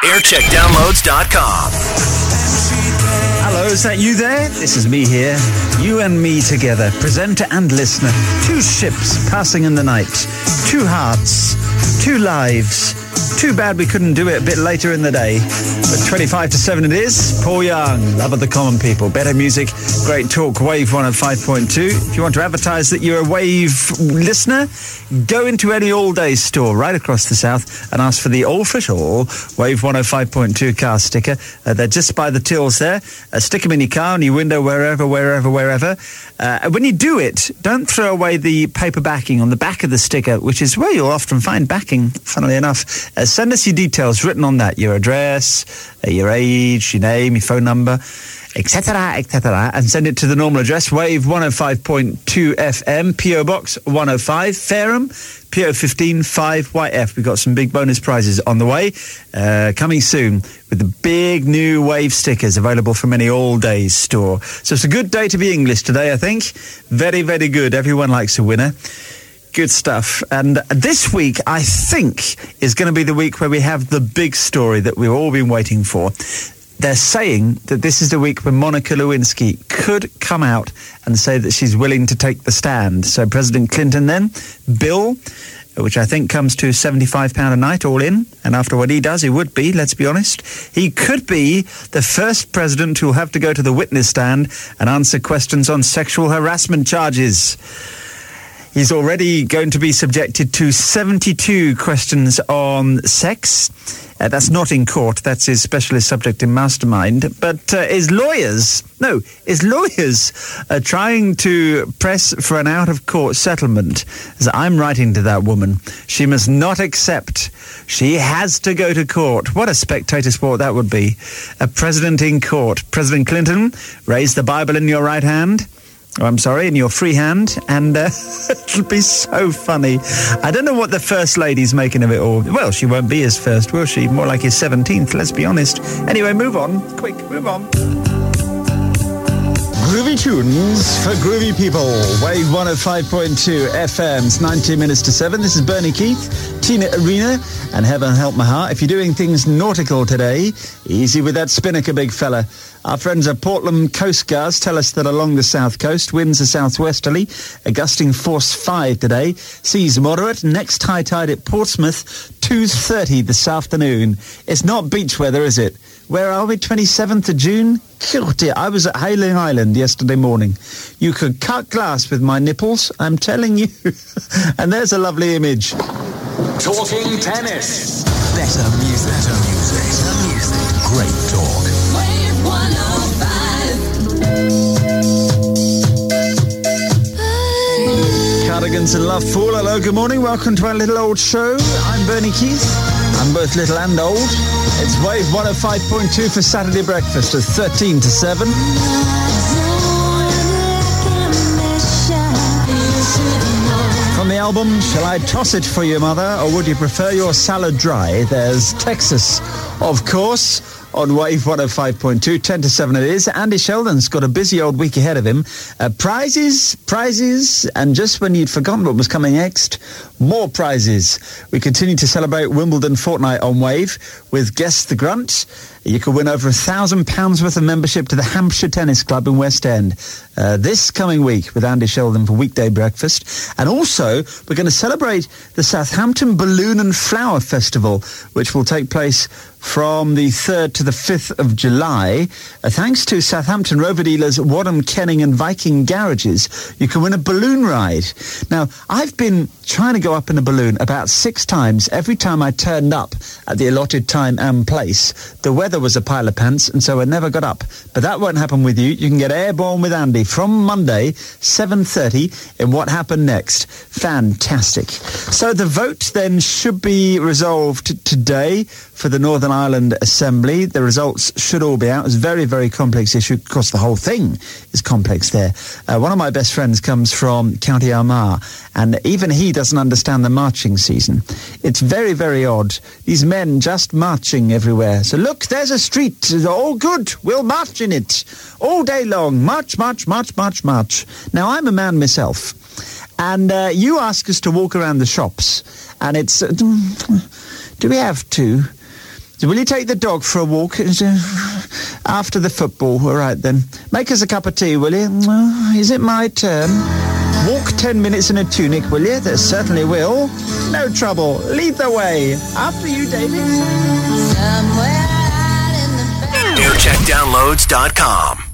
aircheckdownloads.com. Hello, is that you there? This is me here. You and me together, presenter and listener. Two ships passing in the night. Two hearts. Two lives. Too bad we couldn't do it a bit later in the day. But 25 to 7 it is. Paul Young, love of the common people. Better music, great talk, Wave 105.2. If you want to advertise that you're a Wave listener, go into any all-day store right across the south and ask for the official Wave 105.2 car sticker. They're just by the tills there. Stick them in your car, on your window, wherever. When you do it, don't throw away the paper backing on the back of the sticker, which is where you'll often find backing, funnily enough. Send us your details written on that, your address, your age, your name, your phone number, etc., and send it to the normal address, Wave 105.2 FM, P.O. Box 105, Fareham, PO 15 5YF. We've got some big bonus prizes on the way, coming soon with the big new Wave stickers available from any all-days store. So it's a good day to be English today, I think. Very, very good. Everyone likes a winner. Good stuff. And this week, I think, is going to be the week where we have the big story that we've all been waiting for. They're saying that this is the week when Monica Lewinsky could come out and say that she's willing to take the stand. So President Clinton then, Bill, which I think comes to £75 a night all in. And after what he does, he would be, let's be honest. He could be the first president who'll have to go to the witness stand and answer questions on sexual harassment charges. He's already going to be subjected to 72 questions on sex. That's not in court. That's his specialist subject in Mastermind. But his lawyers are trying to press for an out-of-court settlement. As I'm writing to that woman, she must not accept. She has to go to court. What a spectator sport that would be. A president in court. President Clinton, raise the Bible in your right hand. Oh, I'm sorry, in your free hand, and it'll be so funny. I don't know what the First Lady's making of it all. Well, she won't be his first, will she? More like his 17th, let's be honest. Anyway, move on. Quick, move on. Groovy tunes for groovy people. Wave 105.2 FM. It's 19 minutes to 7. This is Bernie Keith, Tina Arena, and Heaven Help My Heart. If you're doing things nautical today, easy with that spinnaker, big fella. Our friends at Portland Coast Guards tell us that along the south coast, winds are southwesterly, gusting force 5 today. Seas moderate. Next high tide at Portsmouth, 2:30 this afternoon. It's not beach weather, is it? Where are we? 27th of June? Oh dear, I was at Hailing Island yesterday morning. You could cut glass with my nipples, I'm telling you. And there's a lovely image. Talking tennis. Better music. Great talk. Wave 105. Cardigans and Love Fool. Hello, good morning. Welcome to our little old show. I'm Bernie Keith. I'm both little and old. It's Wave 105.2 for Saturday breakfast at 13 to 7. From the album, Shall I Toss It For You, Mother, or would you prefer your salad dry? There's Texas, of course, on Wave 105.2, 10 to 7 it is. Andy Sheldon's got a busy old week ahead of him. Prizes, and just when you'd forgotten what was coming next, more prizes. We continue to celebrate Wimbledon fortnight on Wave with Guess the Grunt. You could win over £1,000 worth of membership to the Hampshire Tennis Club in West End this coming week with Andy Sheldon for weekday breakfast. And also, we're going to celebrate the Southampton Balloon and Flower Festival, which will take place from the 3rd to the 5th of July. Thanks to Southampton Rover dealers Wadham, Kenning and Viking Garages, you can win a balloon ride. Now, I've been trying to go up in a balloon about 6 times. Every time I turned up at the allotted time and place, the weather was a pile of pants, and so I never got up. But that won't happen with you. You can get airborne with Andy from Monday, 7:30, in What Happened Next. Fantastic. So the vote then should be resolved today for the Northern Ireland Assembly. The results should all be out. It's a very, very complex issue. Of course, the whole thing is complex there. One of my best friends comes from County Armagh, and even he doesn't understand the marching season. It's very, very odd. These men just marching everywhere. So look, there's a street. All good. We'll march in it all day long. March, march, march, march, march. Now, I'm a man myself, and you ask us to walk around the shops, and it's... do we have to? Will you take the dog for a walk after the football? All right, then. Make us a cup of tea, will you? Is it my turn? Walk 10 minutes in a tunic, will you? There certainly will. No trouble. Lead the way. After you, David. AirCheckDownloads.com